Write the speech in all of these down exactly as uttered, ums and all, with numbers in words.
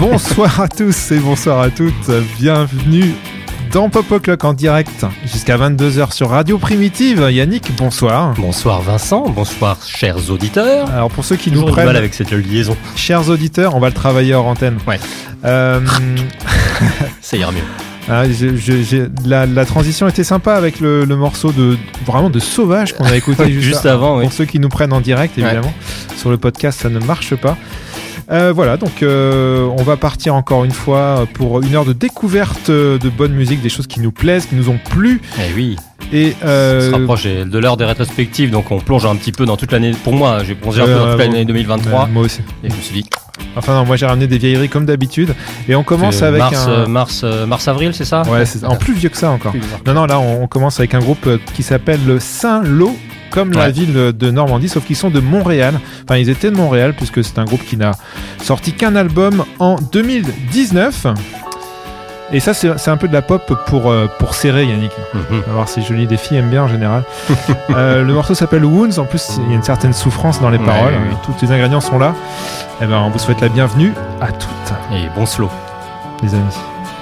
Bonsoir à tous et bonsoir à toutes, bienvenue dans Pop O'Clock en direct jusqu'à vingt-deux heures sur Radio Primitive. Yannick, bonsoir. Bonsoir Vincent, bonsoir chers auditeurs. Alors pour ceux qui Toujours nous prennent... mal avec cette liaison. Chers auditeurs, on va le travailler hors antenne. Ouais. Euh... Ça ira mieux. Ah, j'ai, j'ai, j'ai, la, la transition était sympa avec le, le morceau de vraiment de Sauvage qu'on a écouté juste, juste avant. Pour oui. ceux qui nous prennent en direct, évidemment. Ouais. Sur le podcast, ça ne marche pas. Euh, voilà, donc euh, on va partir encore une fois pour une heure de découverte de bonne musique, des choses qui nous plaisent, qui nous ont plu. Eh oui. Et euh... on se rapproche de l'heure des rétrospectives, donc on plonge un petit peu dans toute l'année. Pour moi, j'ai plongé un peu dans toute euh, l'année deux mille vingt-trois. Euh, moi aussi. Et je me suis dit. Enfin non, moi j'ai ramené des vieilleries comme d'habitude. Et on commence euh, avec mars, un euh, mars, euh, mars avril, c'est ça? Ouais, c'est en plus vieux que ça encore. Non non, là on, on commence avec un groupe qui s'appelle le Saint-Lô, comme ouais. la ville de Normandie, sauf qu'ils sont de Montréal. Enfin, ils étaient de Montréal puisque c'est un groupe qui n'a sorti qu'un album en deux mille dix-neuf. Et ça, c'est, c'est un peu de la pop pour, euh, pour serrer, Yannick. Mm-hmm. On va voir, c'est joli, les filles aiment bien en général. euh, le morceau s'appelle Wounds. En plus, il y a une certaine souffrance dans les ouais, paroles. oui, oui. Tous les ingrédients sont là. Et ben, on vous souhaite la bienvenue à toutes. Et bon slow, les amis.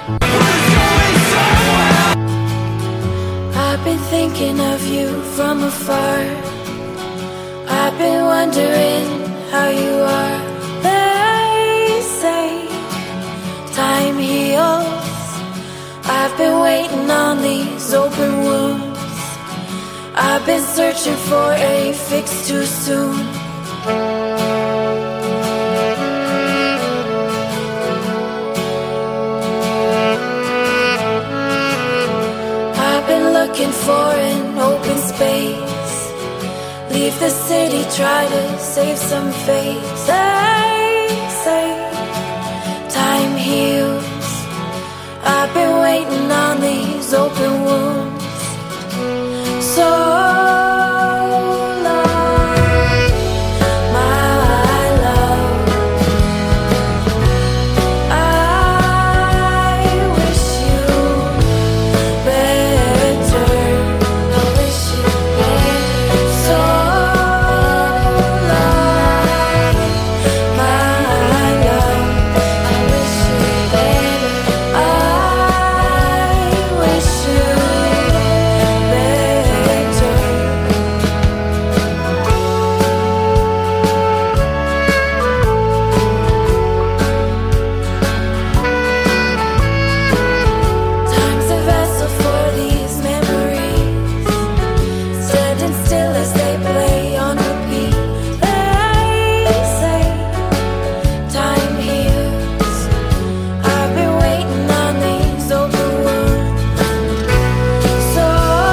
I've been thinking of you from afar. I've been wondering how you are. They say time heals. I've been waiting on these open wounds. I've been searching for a fix too soon. I've been looking for an open space. Leave the city, try to save some face. They say time heals. I've been waiting on these open wounds so long, my love. I wish you better. I wish you better. So long, my love. I wish you better. I wish you better. Time's a vessel for these memories, standing still as they play on repeat. They say time heals. I've been waiting on these open wounds so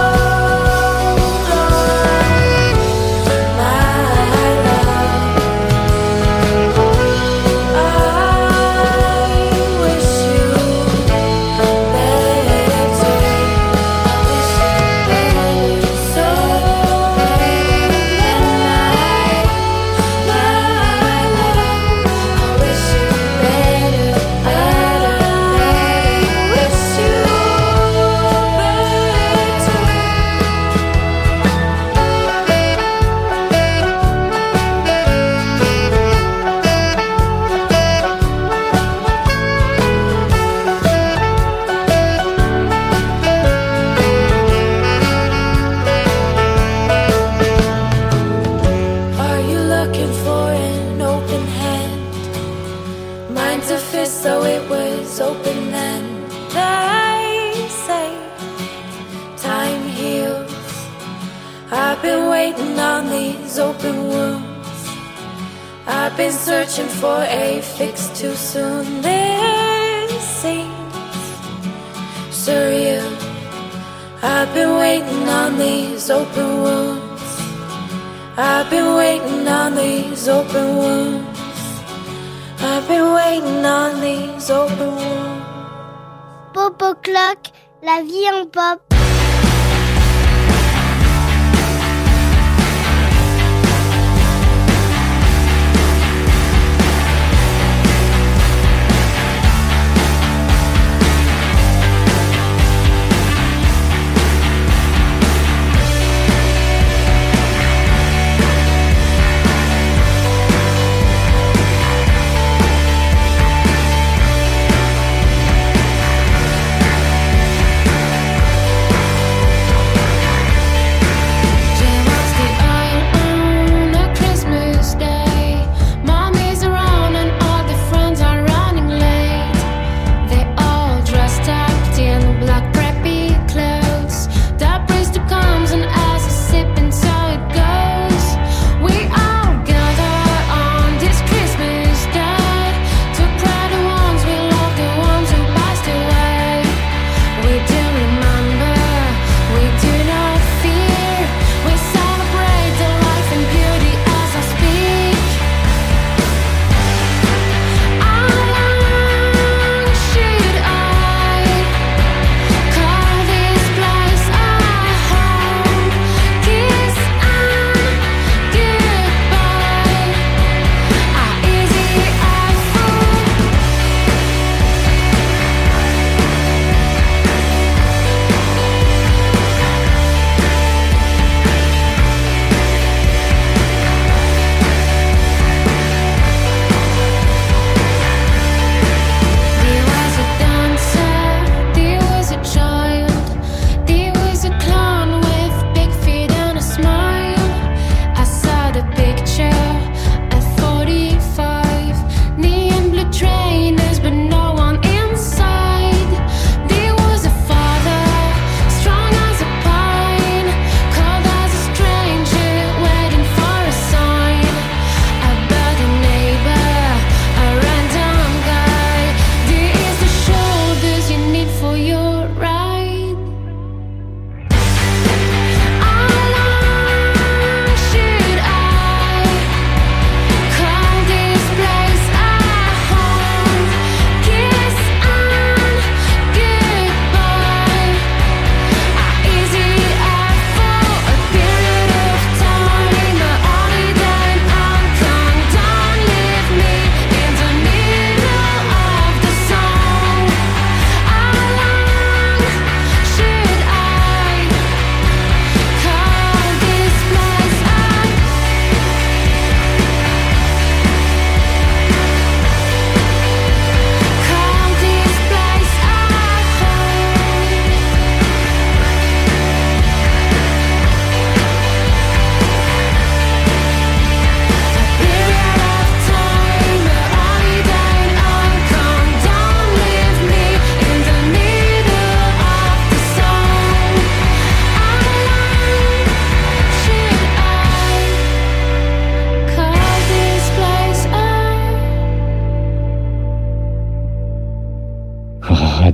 long, my love. I wish you better. I wish you better. So my love, I wish you better, better, better. Wish you Are you looking for an open hand? Mine's a fist, so it was open then. They say time heals. I've been waiting on these open wounds. I've been searching for a fix too soon. This seems surreal. I've been waiting on these open wounds. I've been waiting on these open wounds. I've been waiting on these open wounds. Pop O'Clock, la vie en pop.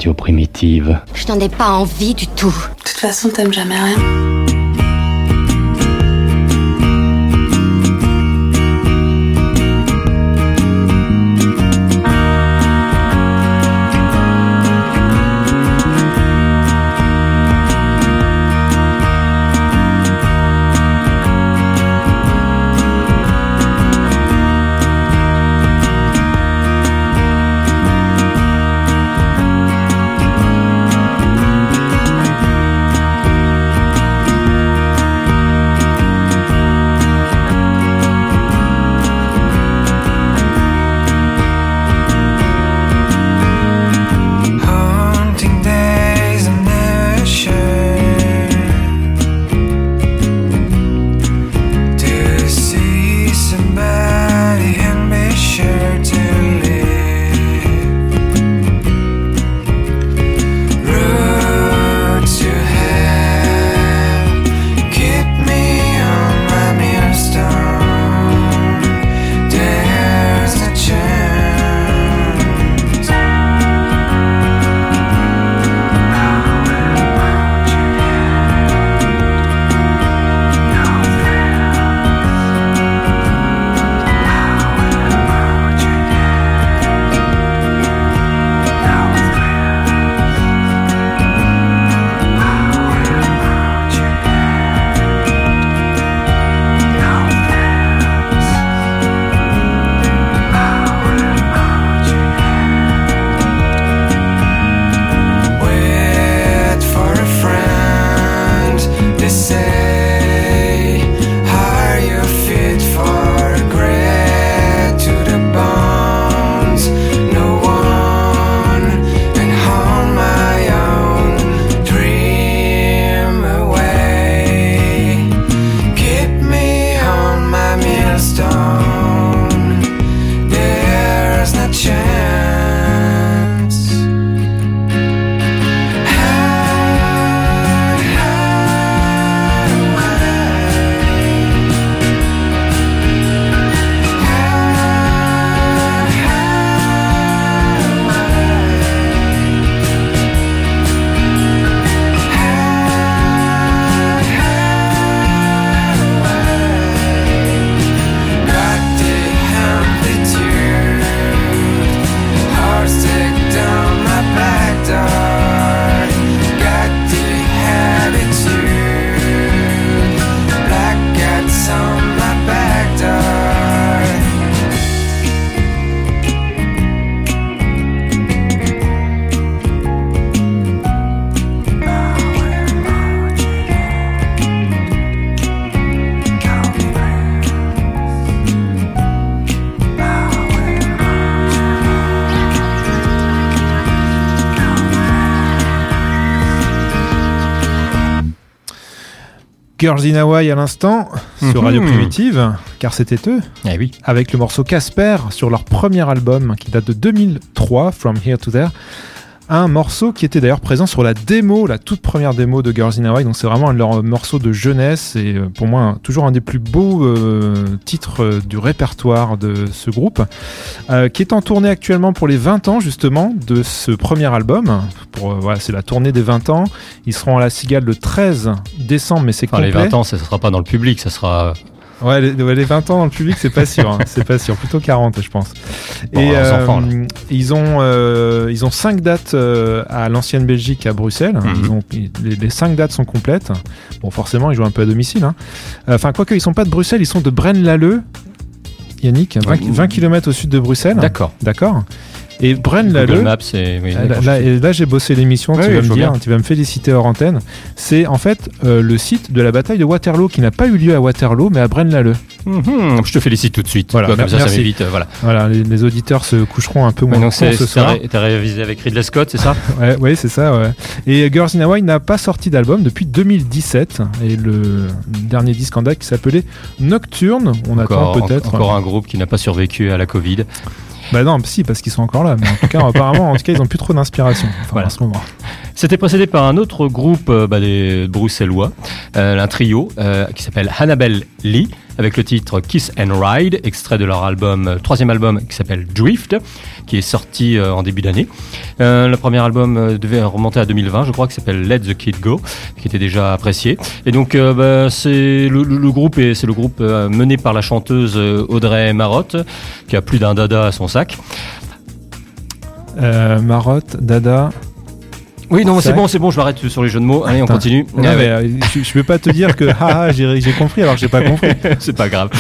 Radio Primitive. Je n'en ai pas envie du tout. De toute façon, t'aimes jamais rien. Girls in Hawaii à l'instant sur Radio Mmh. Primitive, car c'était eux, Eh oui. avec le morceau Casper sur leur premier album qui date de deux mille trois, From Here to There. Un morceau qui était d'ailleurs présent sur la démo, la toute première démo de Girls in Hawaii. Donc c'est vraiment un de leurs morceaux de jeunesse et euh, pour moi un, toujours un des plus beaux euh, titres euh, du répertoire de ce groupe, euh, qui est en tournée actuellement pour les vingt ans justement de ce premier album. Pour, euh, voilà, c'est la tournée des vingt ans. Ils seront à la Cigale le treize décembre, mais c'est Enfin, complet. les vingt ans, ça ne sera pas dans le public, ça sera... Ouais, les, ouais, les vingt ans dans le public, c'est pas sûr. Hein. C'est pas sûr, plutôt quarante, je pense. Bon, et alors, euh, enfants, là. ils ont euh, ils ont cinq dates euh, à l'ancienne Belgique à Bruxelles. Mm-hmm. Ils ont, les, les cinq dates sont complètes. Bon, forcément, ils jouent un peu à domicile. Hein. Enfin, quoique ils sont pas de Bruxelles, ils sont de Braine-l'Alleud. Yannick, vingt, vingt kilomètres au sud de Bruxelles. D'accord. D'accord. Et Google Braine-l'Alleud. Maps, c'est... Oui, Là, là, et là, j'ai bossé l'émission, Ouais, tu vas je me vois dire, bien. tu vas me féliciter hors antenne. C'est en fait euh, le site de la bataille de Waterloo qui n'a pas eu lieu à Waterloo, mais à Braine-l'Alleud. Mhm, je te félicite tout de suite. Voilà, Toi, comme ça, merci. ça m'évite. euh, Voilà. Voilà, les, les auditeurs se coucheront un peu Ouais, moins donc tôt c'est, ce c'est soir. ré- t'as révisé avec Ridley Scott, c'est ça? Ouais, ouais, c'est ça. Ouais. Et Girls in Hawaii n'a pas sorti d'album depuis deux mille dix-sept. Et le dernier disque en date qui s'appelait Nocturne, on Encore, attend peut-être. encore un groupe qui n'a pas survécu à la Covid. Bah non, si, parce qu'ils sont encore là. Mais en tout cas, apparemment, en tout cas, ils ont plus trop d'inspiration. Enfin, Voilà. en ce moment. C'était précédé par un autre groupe euh, bah, des Bruxellois, euh, un trio euh, qui s'appelle Annabelle Lee. avec le titre Kiss and Ride, extrait de leur album, euh, troisième album qui s'appelle Drift, qui est sorti euh, en début d'année. Euh, le premier album euh, devait remonter à deux mille vingt, je crois, qui s'appelle Let the Kid Go, qui était déjà apprécié. Et donc euh, bah, c'est le, le, le groupe est c'est le groupe euh, mené par la chanteuse euh, Audrey Marotte, qui a plus d'un dada à son sac. Euh, Marotte, dada. Oui, non, c'est, c'est bon, c'est bon, je m'arrête sur les jeux de mots. Allez, on Attends. continue. Non, mais, euh, je, je peux pas te dire que ah, j'ai, j'ai compris alors que j'ai pas compris. C'est pas grave.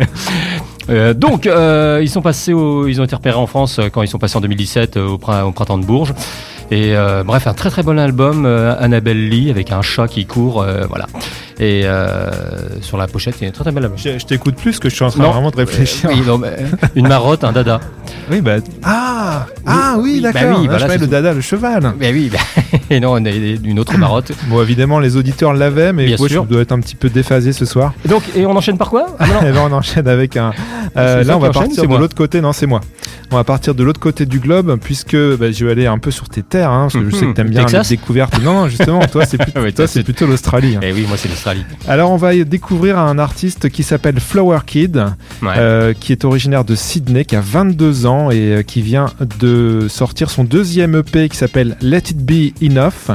euh, donc, euh, ils sont passés, au, ils ont été repérés en France quand ils sont passés en deux mille dix-sept euh, au, au printemps de Bourges. Et euh, bref, un très très bon album, euh, Annabelle Lee avec un chat qui court, euh, voilà. Et euh, sur la pochette, il y a une très très belle album. Je, je t'écoute plus que je suis en train Non. vraiment de réfléchir. Euh, oui, non, mais, une marotte, un dada. Oui, bah. Ah Ah oui, oui, d'accord. bah oui, Ah, voilà, je parlais c'est le tout. dada, le cheval. Mais oui, bah, et non, on a une autre marotte. Bon, évidemment, les auditeurs l'avaient, mais Bien moi, sûr. je dois être un petit peu déphasé ce soir. Et donc, et on enchaîne par quoi? Ah, non. Et ben, on enchaîne avec un. Euh, C'est ça là, on qui va enchaîne, partir c'est de moi. l'autre côté. Non, c'est moi. On va partir de l'autre côté du globe, puisque bah, je vais aller un peu sur tes terres, hein, parce que je sais que t'aimes bien Texas les découvertes. Non, non, justement, toi, c'est plutôt, Ouais, toi, toi, c'est c'est- plutôt l'Australie. hein. Eh oui, moi c'est l'Australie. Alors, on va découvrir un artiste qui s'appelle Flower Kid, Ouais. euh, qui est originaire de Sydney, qui a vingt-deux ans et euh, qui vient de sortir son deuxième E P qui s'appelle Let It Be Enough.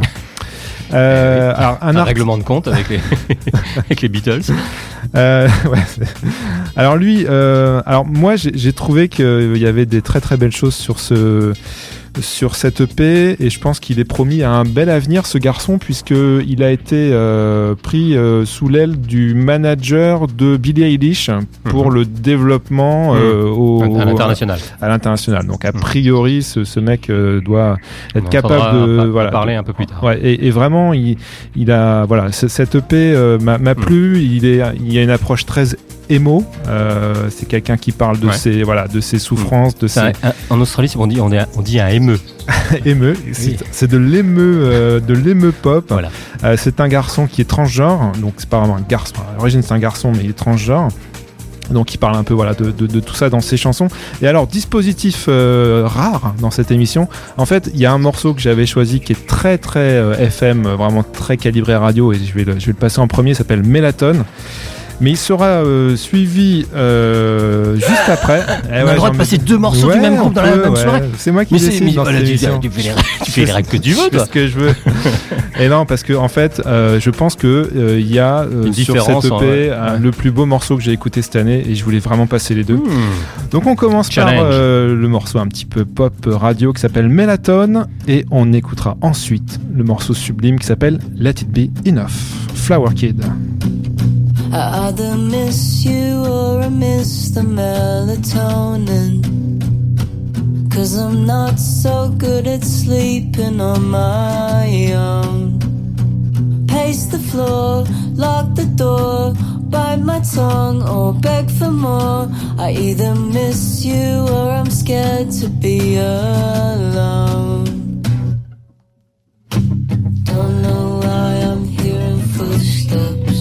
Euh, alors, un, un art- règlement de compte avec les, avec les Beatles. Euh, ouais, c'est- alors lui, euh, alors moi j'ai, j'ai trouvé qu'il y avait des très très belles choses sur ce sur cette E P et je pense qu'il est promis à un bel avenir ce garçon puisque il a été euh, pris euh, sous l'aile du manager de Billie Eilish pour Mhm. le développement euh, au, À l'international. à l'international. Donc a Mhm. priori ce, ce mec euh, doit être On capable entendra de pa- voilà parler de- un peu plus tard. Ouais, et, et vraiment, il, il a voilà, c- cette E P euh, m'a, m'a Mm. plu. Il est, il y a une approche très émo. Euh, c'est quelqu'un qui parle de Ouais. ses voilà, de ses souffrances, de C'est ses un- un- en Australie, on dit, on, est, on dit un émeu. émeux. C'est, c'est de l'émeu, euh, de l'émeu pop. Voilà. Euh, c'est un garçon qui est transgenre, donc c'est pas vraiment un garçon. À l'origine, c'est un garçon, mais il est transgenre. Donc il parle un peu voilà de, de, de tout ça dans ses chansons. Et alors dispositif euh, rare dans cette émission. En fait, il y a un morceau que j'avais choisi qui est très très euh, F M, euh, vraiment très calibré radio et je vais le, je vais le passer en premier. Il s'appelle Mélatone. Mais il sera euh, suivi euh, juste après. On a le droit de passer deux morceaux du même groupe dans la même soirée. C'est moi qui Mais c'est, décide mais dans voilà, cette tu, émission. tu fais les, tu fais les règles que tu veux, Je fais toi. ce que je veux. Et non, parce que en fait, euh, je pense que euh, il y a euh, Une sur différence cette E P en- ouais. euh, Ouais. le plus beau morceau que j'ai écouté cette année et je voulais vraiment passer les deux. Hmm. Donc on commence Challenge. par euh, le morceau un petit peu pop radio qui s'appelle Mélatone et on écoutera ensuite le morceau sublime qui s'appelle Let It Be Enough. Flower Kid. I either miss you or I miss the melatonin. Cause I'm not so good at sleeping on my own. Pace the floor, lock the door, bite my tongue or beg for more. I either miss you or I'm scared to be alone. Don't know why I'm hearing footsteps.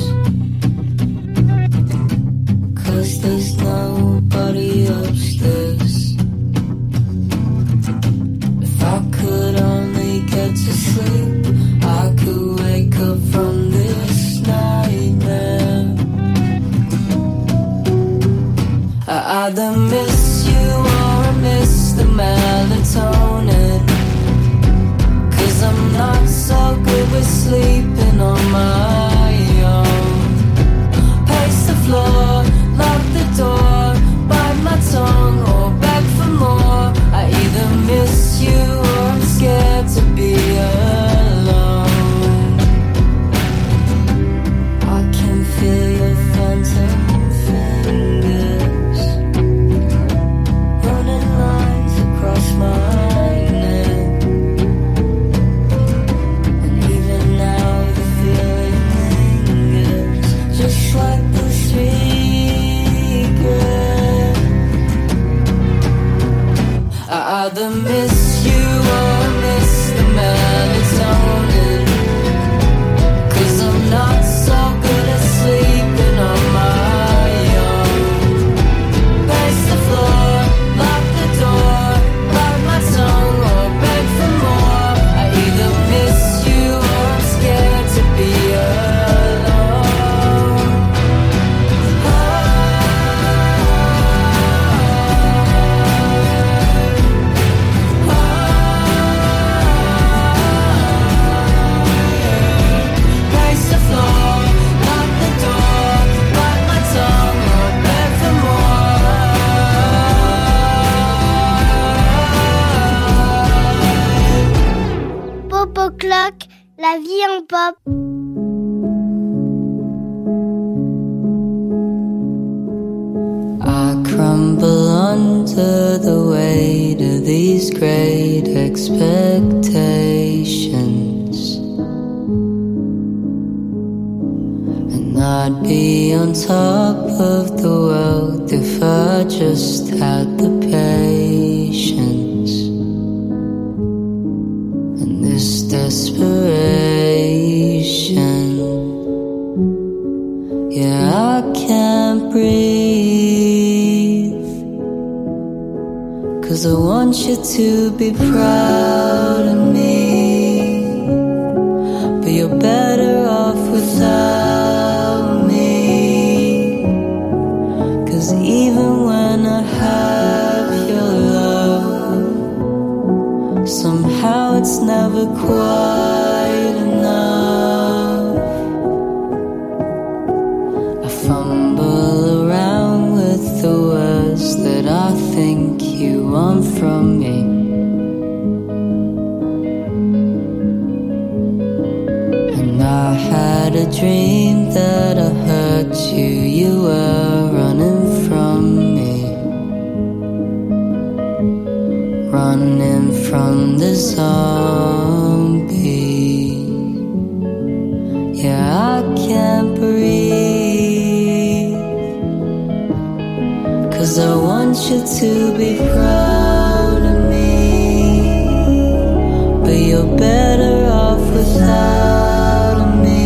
Cause there's nobody upstairs. If I could only get to sleep, I could wake up from this nightmare. I either miss you or I miss the melatonin. Cause I'm not so good with sleeping on my own. Pace the floor, lock the door, bite my tongue or beg for more. I either miss you or I'm scared to be alone. I can feel your phantom fingers running lines across my neck. And even now the feeling lingers, just like the I either miss you or I miss the melatonin. Cause I'm not so good at sleeping on my own. Pace the floor, lock the door, bite my tongue or beg for more. I either miss you or I'm scared to be alone. Oh, La vie en pop. I crumble under the weight of these great expectations, and I'd be on top of the world if I just had the patience and this desperation. Yeah, I can't breathe, 'cause I want you to be proud of me, but you're better off without me. 'Cause even when I have your love, somehow it's never quite enough. I fumble around with the words that I think you want from me, and I had a dream that I hurt you, you were running from me, running from the zombie. Yeah, I can't breathe, 'cause I want you to be proud of me, but you're better off without me.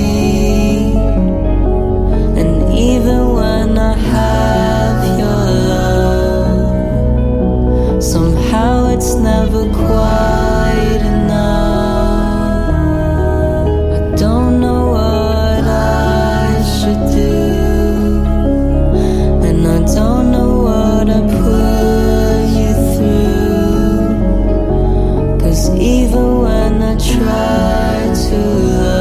And even when I have your love, somehow it's never quite enough. I don't know what I should do, and I don't know what I put you through, 'cause even when I try to love,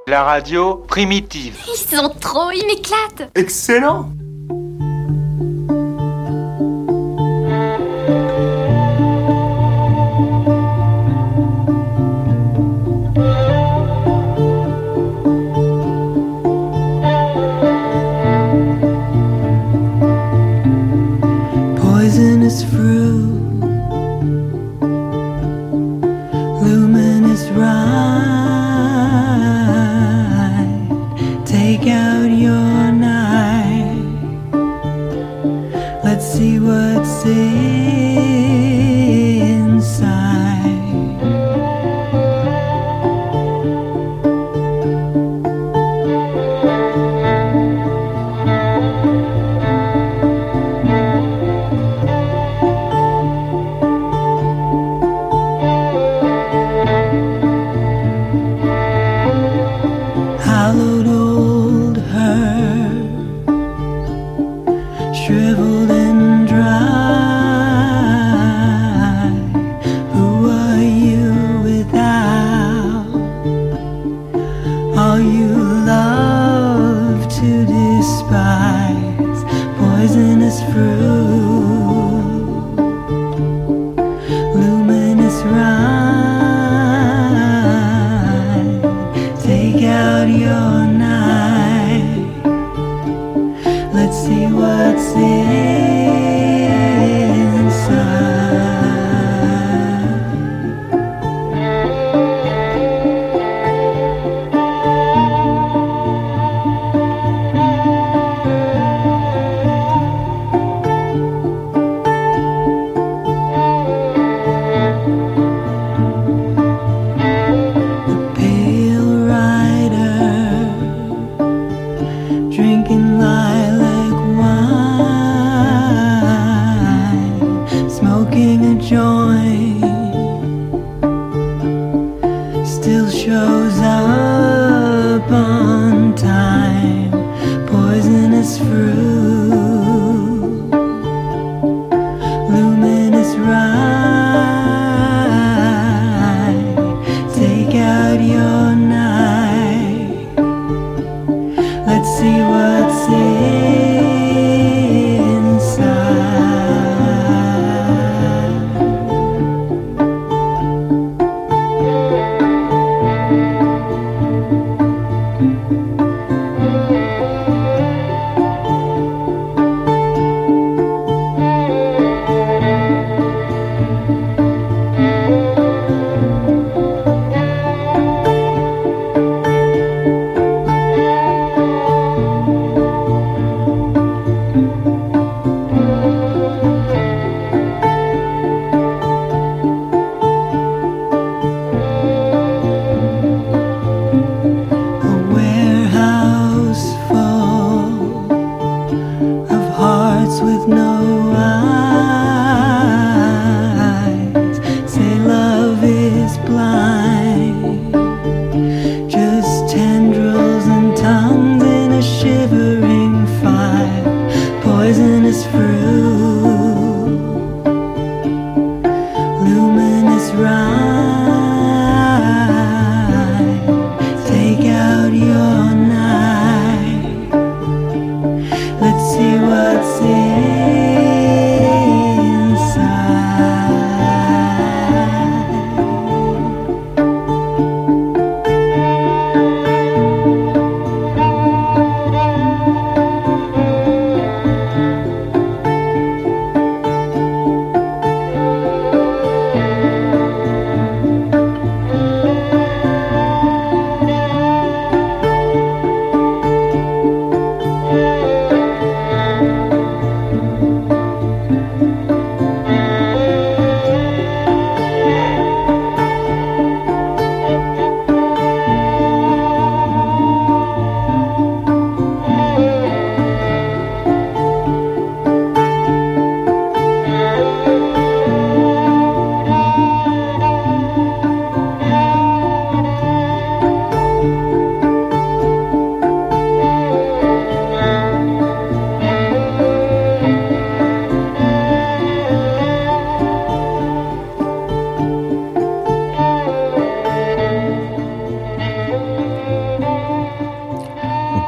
La radio primitive. Ils sont trop, ils m'éclatent. Excellent. Poisonous fruit, luminous ride, take out your knife,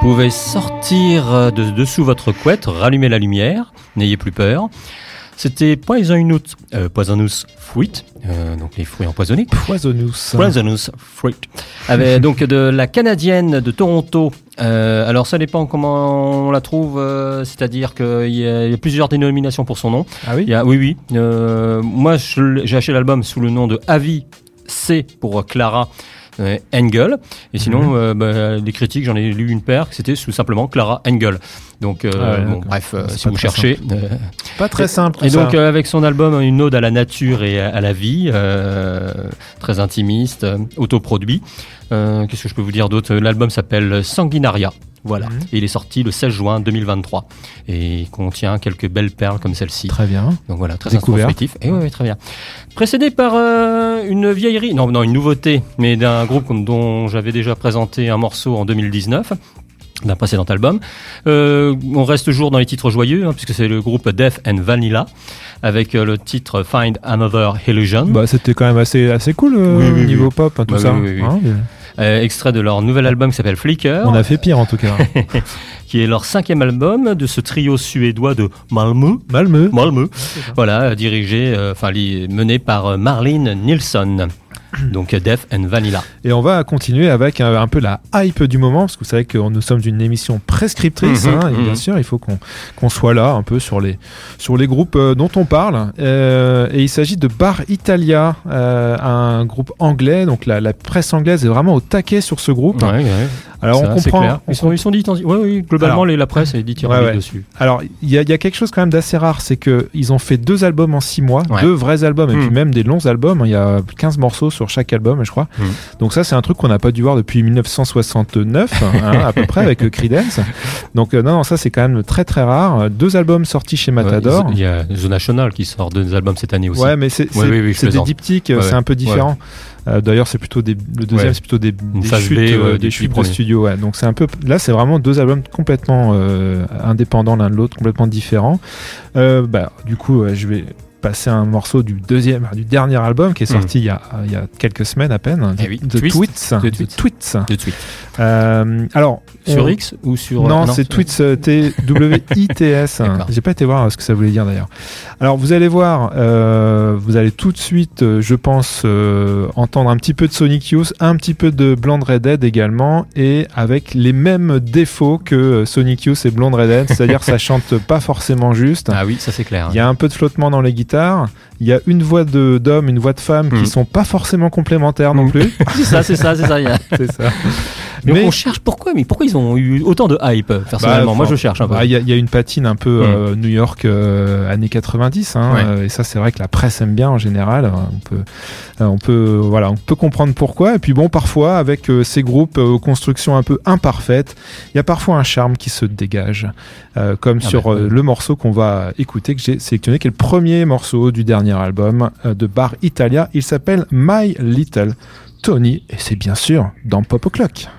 pouvez sortir de dessous votre couette, rallumer la lumière, n'ayez plus peur. C'était Poisonous, euh, Poisonous Fruit, euh, donc les fruits empoisonnés. Poisonous. Poisonous Fruit. Avec donc de la canadienne de Toronto. Euh, alors ça dépend comment on la trouve, euh, c'est-à-dire qu'il y, y a plusieurs dénominations pour son nom. Ah oui. Il y a, oui, oui. Euh, moi, je, j'ai acheté l'album sous le nom de Avi C pour Clara. Euh, Engel, et sinon mm-hmm. euh, bah, les critiques, j'en ai lu une paire, c'était tout simplement Clara Engel. Donc euh, ah ouais, bon, bref, euh, si vous cherchez, euh, pas très simple. Et ça. donc euh, avec son album une ode à la nature et à, à la vie, euh, très intimiste, euh, autoproduit. Euh, qu'est-ce que je peux vous dire d'autre? L'album s'appelle Sanguinaria. Voilà, mmh. et il est sorti le seize juin deux mille vingt-trois et il contient quelques belles perles comme celle-ci. Très bien. Donc voilà, très introspectif. Et oui, oui, très bien. Précédé par euh, une vieillerie, non, non, une nouveauté, mais d'un groupe dont j'avais déjà présenté un morceau en deux mille dix-neuf. D'un précédent album. Euh, on reste toujours dans les titres joyeux, hein, puisque c'est le groupe Death and Vanilla, avec euh, le titre Find Another Illusion. Bah, c'était quand même assez, assez cool euh, oui, oui, niveau oui. pop, hein, tout bah, ça. Oui, oui, oui. Hein, mais... euh, extrait de leur nouvel album qui s'appelle Flicker. On a fait pire en tout cas. Qui est leur cinquième album de ce trio suédois de Malmö. Malmö. Malmö. Voilà, dirigé, enfin euh, mené par Marlene Nilsson. Donc Death and Vanilla. Et on va continuer avec un, un peu la hype du moment, parce que vous savez que nous sommes une émission prescriptrice, mmh, hein, et mmh. bien sûr il faut qu'on, qu'on soit là un peu sur les, sur les groupes euh, dont on parle. Euh, et il s'agit de Bar Italia, euh, un groupe anglais, donc la, la presse anglaise est vraiment au taquet sur ce groupe. Ouais, ouais. Alors ça, on comprend. Clair. Ils sont, ils sont dit, oui, oui, globalement alors, les, la presse est dit ouais, ouais. dessus. Alors il y, y a quelque chose quand même d'assez rare, c'est qu'ils ont fait deux albums en six mois, ouais. deux vrais albums, et mmh. puis même des longs albums, il y a quinze morceaux sur chaque album, je crois. Mmh. Donc ça c'est un truc qu'on n'a pas dû voir depuis dix-neuf cent soixante-neuf, hein, à peu près, avec Creedence. Donc euh, non, non, ça c'est quand même très très rare. Deux albums sortis chez Matador. Ouais, il y a The National qui sort deux albums cette année aussi. Ouais, mais c'est, c'est, ouais, oui, oui, c'est des diptyques, ouais, c'est un peu différent. Ouais. Euh, d'ailleurs, c'est plutôt des, le deuxième, ouais. c'est plutôt des, des chutes, B, euh, des chutes de studio. Ouais. Donc c'est un peu, là, c'est vraiment deux albums complètement euh, indépendants l'un de l'autre, complètement différents. Euh, bah, du coup, euh, je vais passer un morceau du deuxième, du dernier album qui est sorti mmh. il, y a, il y a quelques semaines à peine. Eh oui. The Tweets. The Tweets. The Tweets. Euh, alors, sur on... X ou sur non, non c'est Tweets, T W I T S. J'ai pas été voir ce que ça voulait dire d'ailleurs. Alors vous allez voir, euh, vous allez tout de suite, euh, je pense, euh, entendre un petit peu de Sonic Youth, un petit peu de Blonde Redhead également, et avec les mêmes défauts que Sonic Youth et Blonde Redhead, c'est-à-dire ça chante pas forcément juste. Ah oui, ça c'est clair. Il y a un peu de flottement dans les guitares. Il y a une voix de, d'homme, une voix de femme mmh. qui sont pas forcément complémentaires mmh. non plus. c'est ça, c'est ça, c'est ça. A... c'est ça. Mais, mais on cherche pourquoi, mais pourquoi ils ont eu autant de hype personnellement. Bah, moi, je cherche un peu. Il bah, y, y a une patine un peu mmh. euh, New York euh, années quatre-vingt-dix, hein, ouais. euh, et ça, c'est vrai que la presse aime bien en général. On peut, euh, on peut, voilà, on peut comprendre pourquoi. Et puis bon, parfois, avec euh, ces groupes aux constructions un peu imparfaites, il y a parfois un charme qui se dégage, euh, comme ah sur bah, euh, ouais. le morceau qu'on va écouter, que j'ai sélectionné, qui est le premier morceau du dernier album euh, de Bar Italia. Il s'appelle My Little Tony, et c'est bien sûr dans Pop O'Clock.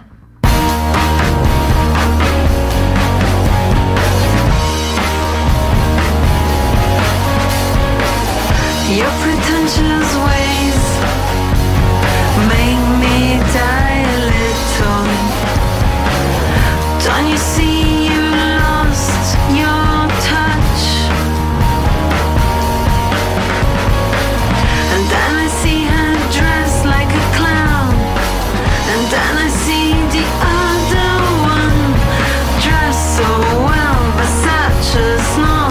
Your pretentious ways make me die a little. Don't you see you lost your touch? And then I see her dressed like a clown. And then I see the other one dressed so well, but such a snob.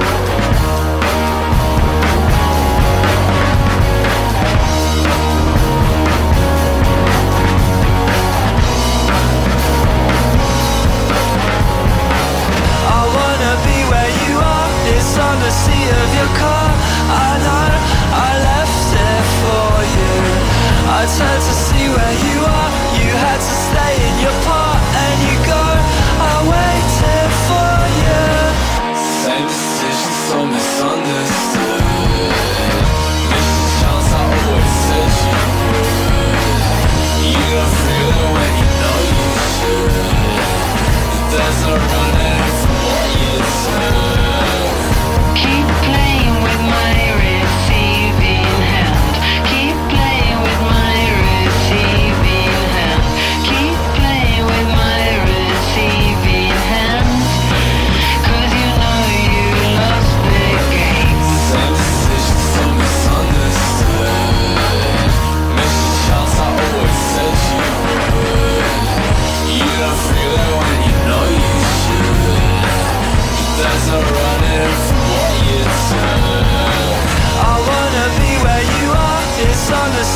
On the seat of your car, I know I left it for you. I turned to see where you are. You had to stay in your part and you go. I waited for you. Same decision, so misunderstood. Mission chance, I always said you would. You don't feel it when you know you should. There's no running from what you do. Keep playing with my receiving hand. Keep playing with my receiving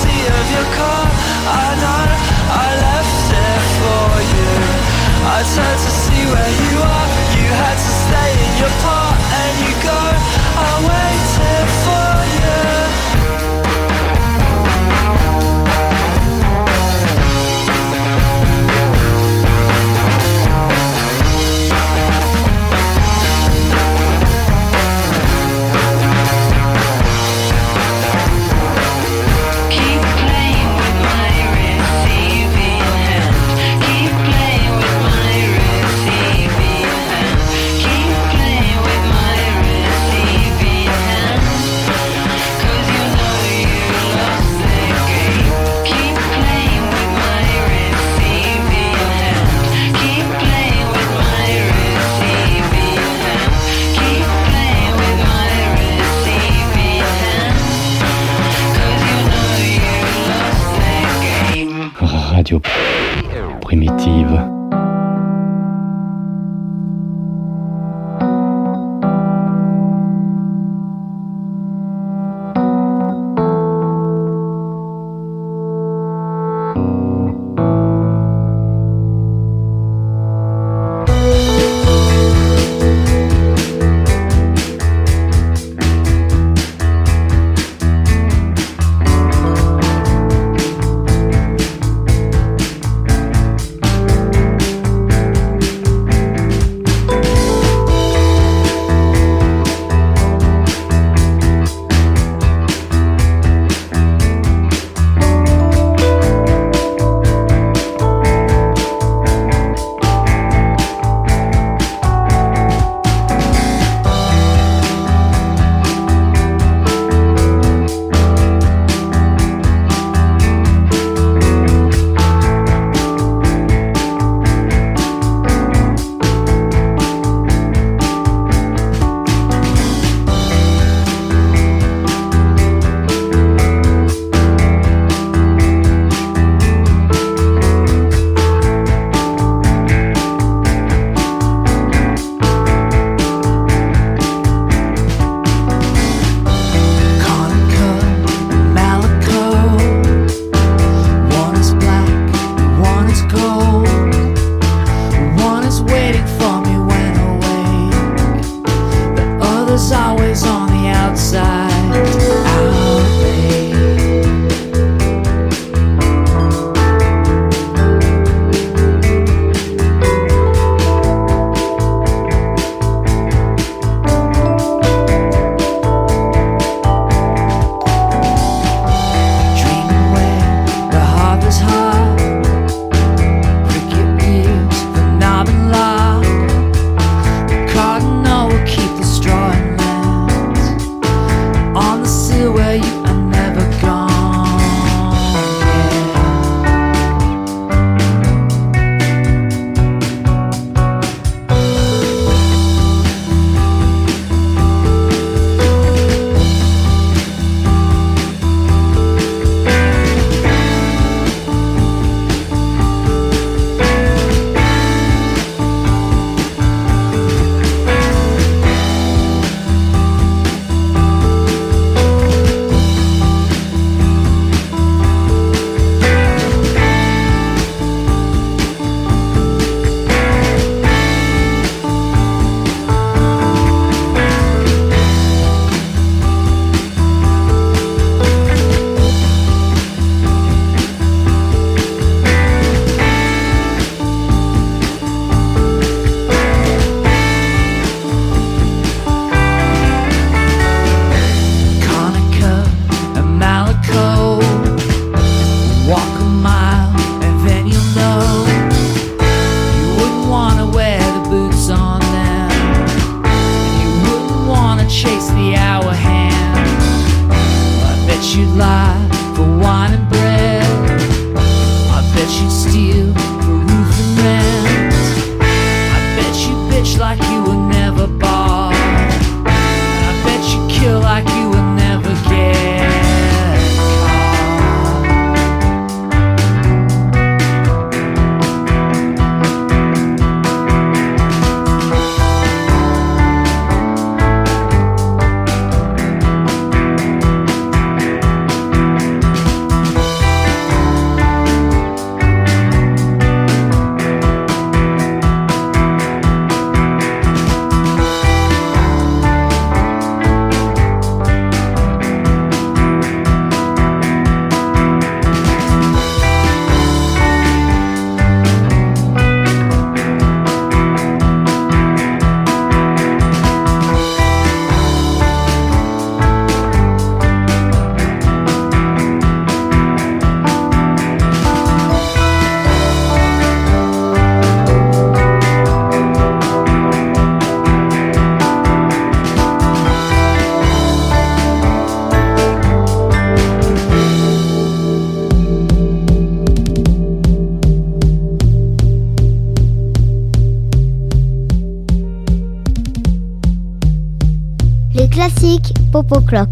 seat of your car. I know I left it for you. I turned to see where you are. You had to stay in your part and you go. I waited for you. Radio primitive. Popo Clock.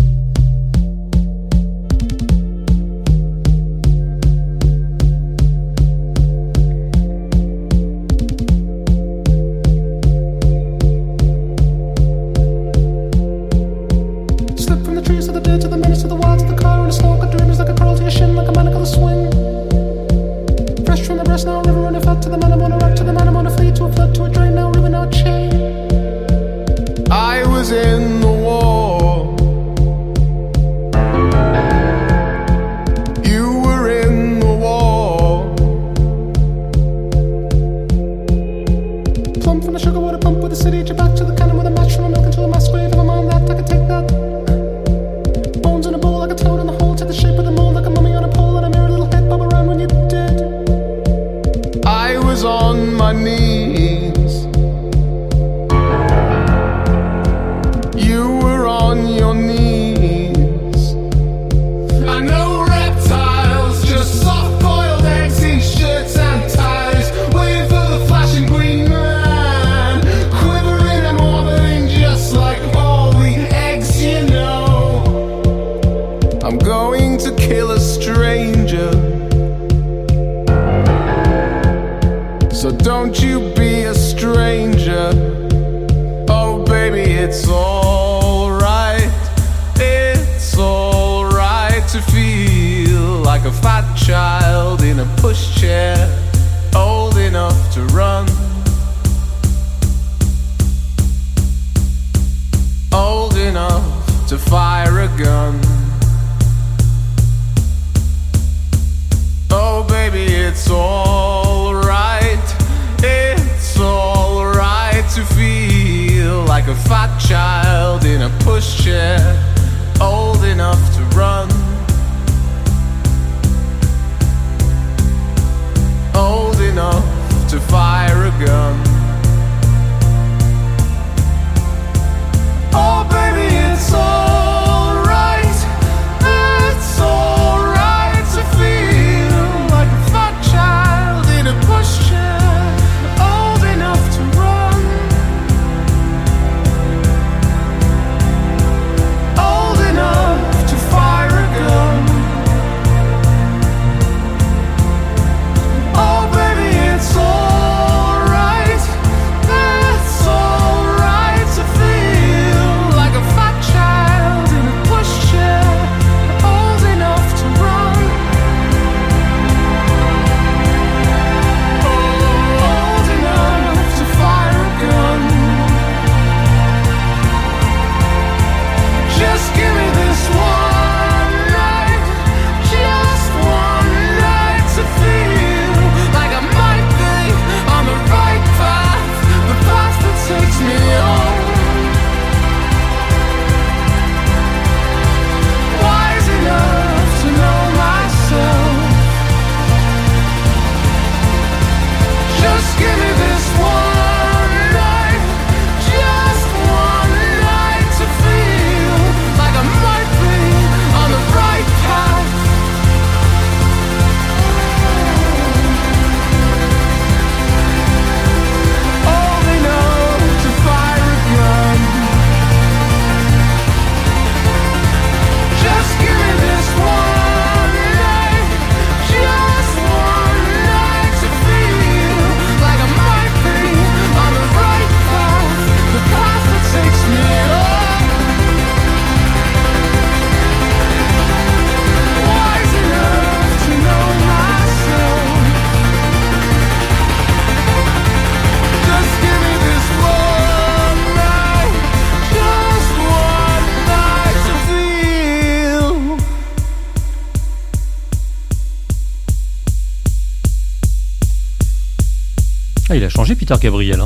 Ah, il a changé, Peter Gabriel. Hein.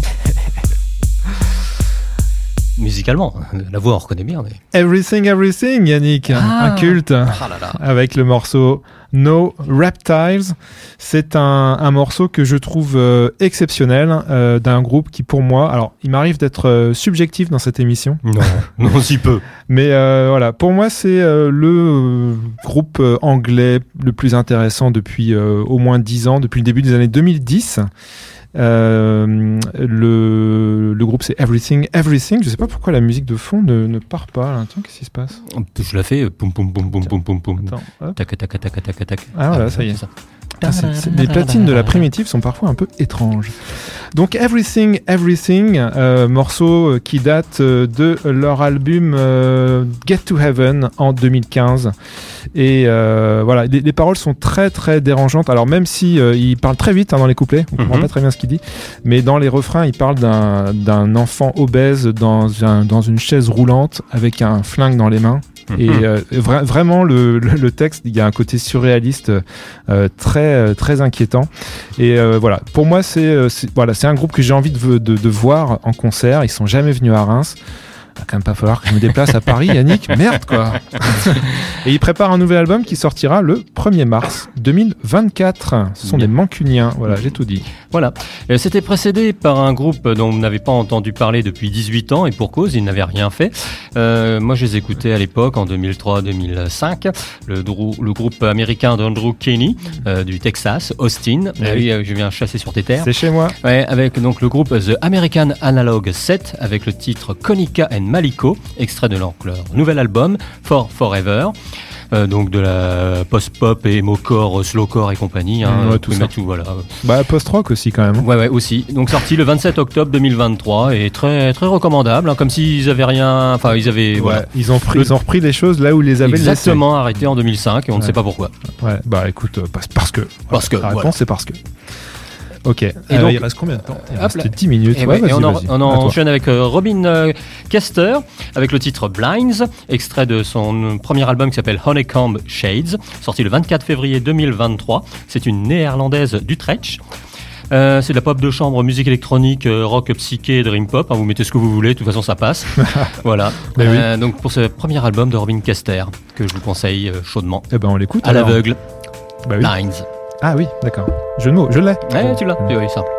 Musicalement, la voix on reconnaît bien. Mais... Everything, Everything, Yannick, ah. un culte, ah là là. Avec le morceau No Reptiles. C'est un, un morceau que je trouve euh, exceptionnel euh, d'un groupe qui, pour moi, alors il m'arrive d'être euh, subjectif dans cette émission. Non, non si peu. Mais euh, voilà, pour moi, c'est euh, le euh, groupe euh, anglais le plus intéressant depuis euh, au moins dix ans, depuis le début des années deux mille dix. Euh, le, le groupe c'est Everything Everything. Je sais pas pourquoi la musique de fond ne, ne part pas. Là. Tiens, qu'est-ce qui se passe? Je la fais. Poum poum poum poum poum poum poum. Attends, tac tac tac tac tac tac. Ah voilà, ça y est. Ah, c'est, c'est, les platines de la primitive sont parfois un peu étranges. Donc Everything Everything, euh, morceau qui date de leur album euh, Get to Heaven en deux mille quinze. Et euh, voilà, les, les paroles sont très très dérangeantes. Alors même si euh, il parle très vite hein, dans les couplets, on mm-hmm. comprend pas très bien ce qu'il dit, mais dans les refrains, il parle d'un, d'un enfant obèse dans, un, dans une chaise roulante avec un flingue dans les mains. Et euh, vra- vraiment le, le, le texte, il y a un côté surréaliste euh, très très inquiétant. Et euh, voilà, pour moi c'est, c'est voilà c'est un groupe que j'ai envie de, de, de voir en concert. Ils sont jamais venus à Reims. Il va quand même pas falloir que je me déplace à Paris, Yannick. Merde quoi. Et ils préparent un nouvel album qui sortira le premier mars deux mille vingt-quatre. Ce sont Bien. des Mancuniens. Voilà, j'ai tout dit. Voilà. Et c'était précédé par un groupe dont vous n'avez pas entendu parler depuis dix-huit ans et pour cause, ils n'avaient rien fait. Euh, moi, je les écoutais à l'époque en deux mille trois deux mille cinq. Le, le groupe américain d'Andrew Kenny euh, du Texas, Austin. Ah oui. Euh, je viens chasser sur tes terres. C'est chez moi. Ouais, avec donc le groupe The American Analog sept avec le titre Konica and Maliko, extrait de leur, leur nouvel album For Forever. Euh, donc de la post-pop et emo-core, slow-core et compagnie. Hein, ouais, tout ça. Tout, voilà. Bah, post-rock aussi quand même. Ouais, ouais, aussi. Donc sorti le vingt-sept octobre deux mille vingt-trois et très, très recommandable. Hein, comme s'ils avaient rien. Enfin, ils avaient. Ouais, voilà. Ils ont pris, le... ils ont repris les choses là où ils les avaient laissées. Exactement, arrêté en deux mille cinq et on ouais. ne sait pas pourquoi. Ouais, bah écoute, euh, parce que. Parce que. La réponse, voilà. c'est parce que. Ok. Et euh, donc, il reste combien de temps? Il reste dix minutes. Et, ouais, ouais, et on, en, on enchaîne avec euh, Robin euh, Kester avec le titre Blinds, extrait de son premier album qui s'appelle Honeycomb Shades, sorti le vingt-quatre février deux mille vingt-trois. C'est une néerlandaise d'Utrecht. Euh, c'est de la pop de chambre, musique électronique, euh, rock, psyché, dream pop. Hein, vous mettez ce que vous voulez, de toute façon ça passe. Voilà. Euh, oui. Donc pour ce premier album de Robin Kester que je vous conseille euh, chaudement. Eh ben on l'écoute. À alors. L'aveugle. Bah oui. Blinds. Ah oui, d'accord. Jeu de mots, je l'ai. Ouais, tu l'as. Oui, oui, simple.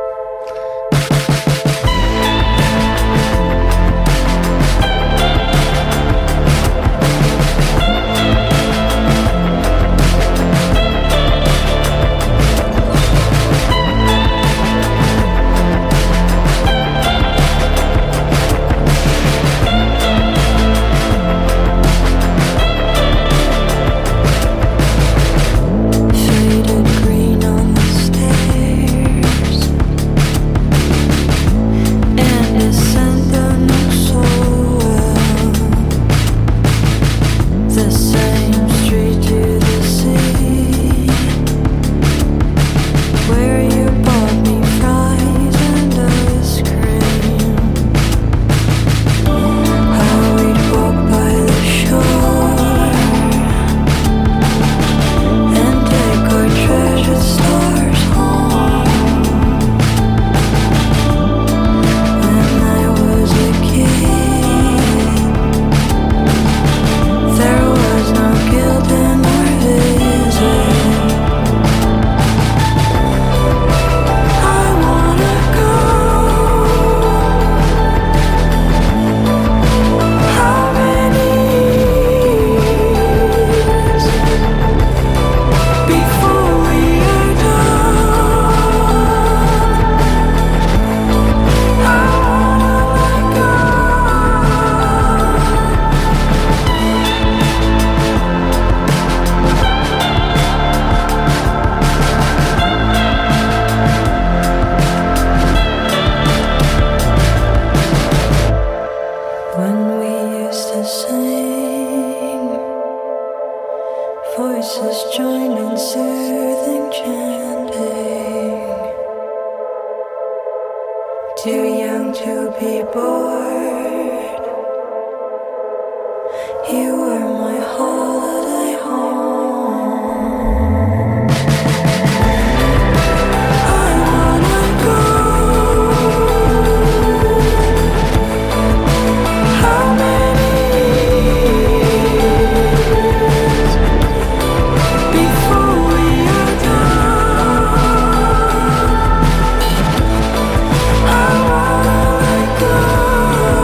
Oh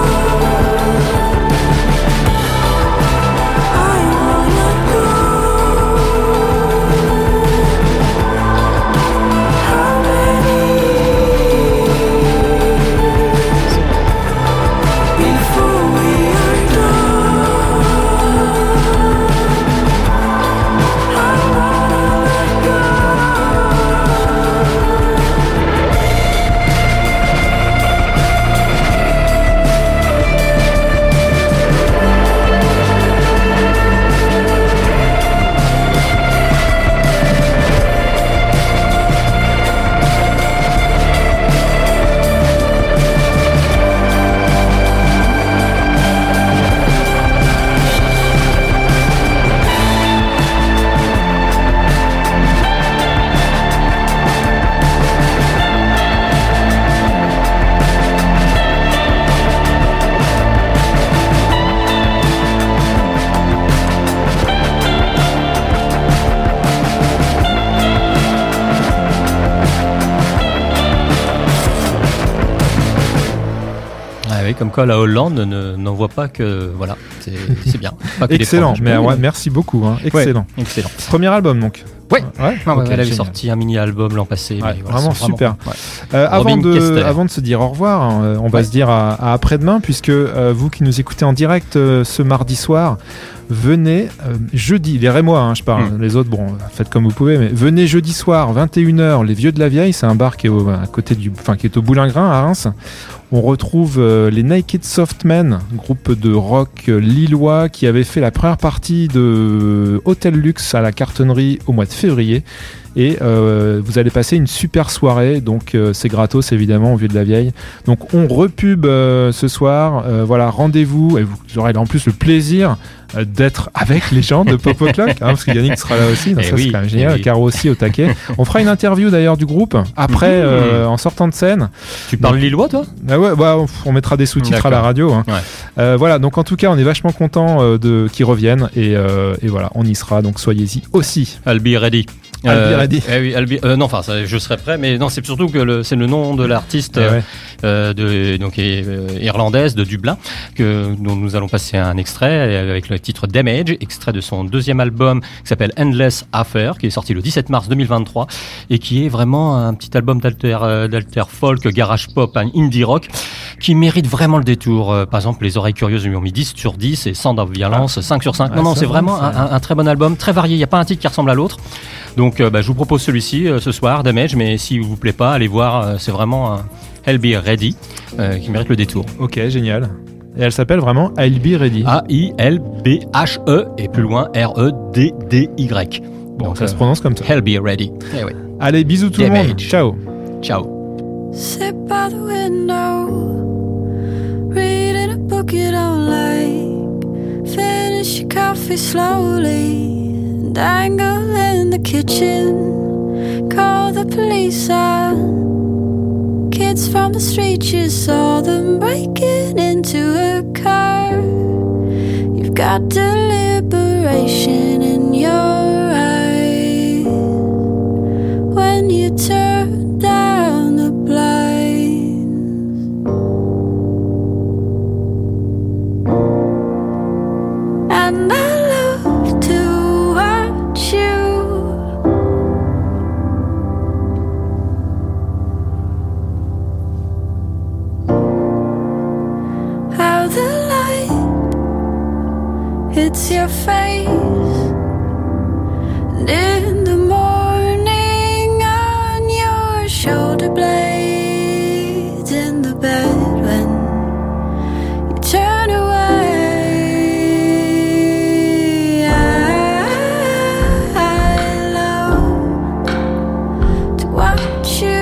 Oui, comme quoi la Hollande ne, n'en voit pas que. Voilà, c'est, c'est bien. Pas que excellent, des mais ouais, merci beaucoup. Hein. Excellent. Ouais, excellent. Premier album donc. Ouais, ouais, ah, ouais okay, elle avait sorti un mini-album l'an passé. Ouais, mais voilà, vraiment vraiment, super. Ouais. Euh, avant, de, avant de se dire au revoir, hein, on va ouais. se dire à, à après-demain, puisque euh, vous qui nous écoutez en direct euh, ce mardi soir, venez euh, jeudi, les Rémois, hein, je parle, mm. les autres, bon, faites comme vous pouvez, mais venez jeudi soir, vingt et une heures, les Vieux de la Vieille, c'est un bar qui est au, à côté du, enfin, qui est au Boulingrin à Reims. On retrouve euh, les Naked Softmen, groupe de rock euh, lillois qui avait fait la première partie de Hôtel Luxe à la Cartonnerie au mois de février. Et euh, vous allez passer une super soirée, donc euh, c'est gratos évidemment au Vieux de la Vieille. Donc on repub euh, ce soir, euh, voilà, rendez-vous et vous aurez en plus le plaisir euh, d'être avec les gens de Pop O'Clock, hein, parce que Yannick sera là aussi, donc ça oui, c'est quand même génial, oui. Caro aussi au taquet. On fera une interview d'ailleurs du groupe après, euh, en sortant de scène. Tu parles donc, lillois toi ? Ah ouais, bah, on mettra des sous-titres D'accord. à la radio. Hein. Ouais. Euh, voilà, donc en tout cas on est vachement content euh, de qu'ils reviennent et, euh, et voilà, on y sera, donc soyez-y aussi. I'll be ready. Albi Ready. Euh, eh oui, Albi, euh, non, enfin, je serais prêt, mais non, c'est surtout que le, c'est le nom de l'artiste eh ouais. euh, de, donc, euh, irlandaise de Dublin, que, dont nous allons passer un extrait avec le titre Damage, extrait de son deuxième album qui s'appelle Endless Affair, qui est sorti le dix-sept mars deux mille vingt-trois et qui est vraiment un petit album d'alter, d'alter folk, garage pop, un indie rock qui mérite vraiment le détour. Par exemple, Les Oreilles Curieuses lui ont mis dix sur dix et Sound of Violence ah. cinq sur cinq. Non, ah, non, c'est vraiment bon, un, un très bon album, très varié. Il n'y a pas un titre qui ressemble à l'autre. Donc euh, bah, je vous propose celui-ci euh, ce soir, Damage, mais s'il vous plaît pas, allez voir, euh, c'est vraiment un I'll Be Ready euh, qui mérite le détour. Ok, génial. Et elle s'appelle vraiment I'll Be Ready. A I L B H E et plus loin R E D D Y. Bon, donc, ça euh, se prononce comme ça. I'll Be Ready. Eh oui. Allez, bisous tout Damage. Le monde. Ciao. Ciao. Sit by the window, reading a book you don't like, finish your coffee slowly. Dangle in the kitchen, call the police on kids from the street. You saw them breaking into a car. You've got deliberation in your eyes when you turn down the blinds. And I love to it's your face, and in the morning on your shoulder blades, in the bed when you turn away. I, I love to watch you.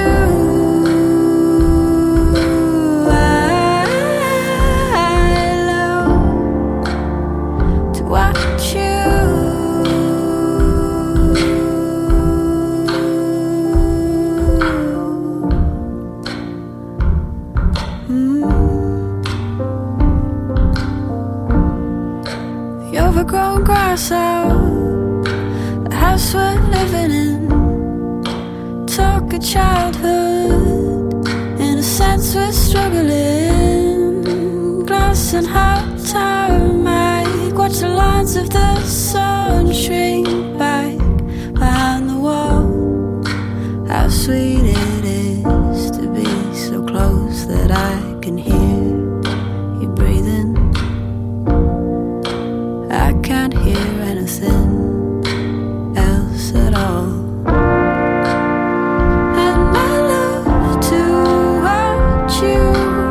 Overgrown grass out the house we're living in. Talk of childhood, in a sense we're struggling. Glass and hot tarmac, watch the lines of the sun shrink back behind the wall. How sweet it is to be so close that I can hear you breathing. I can't hear anything else at all. And I love to watch you.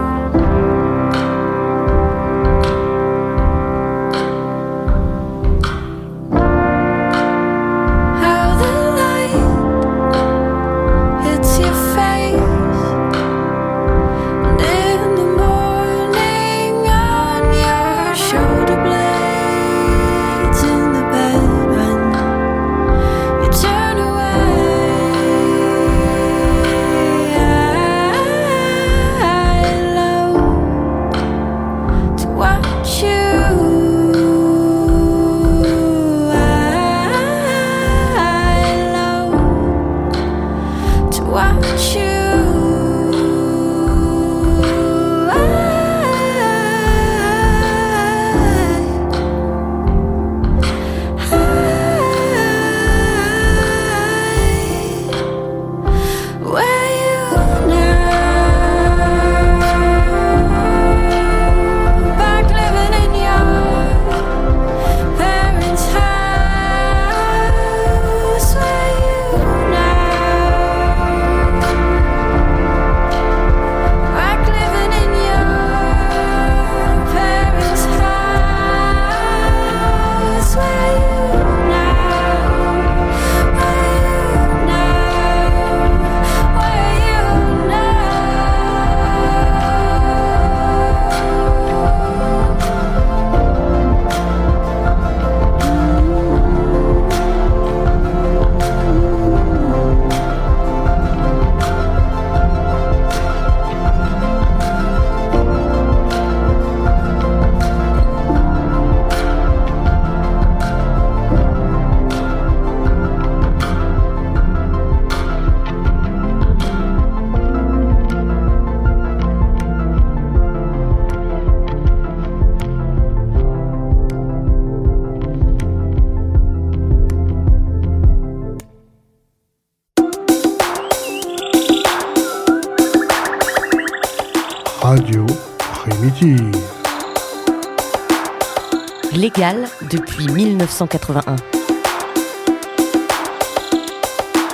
How the light hits your face, and in the morning on your shoulder blade. Watch you, I Radio Primitive. Légal depuis mille neuf cent quatre-vingt-un.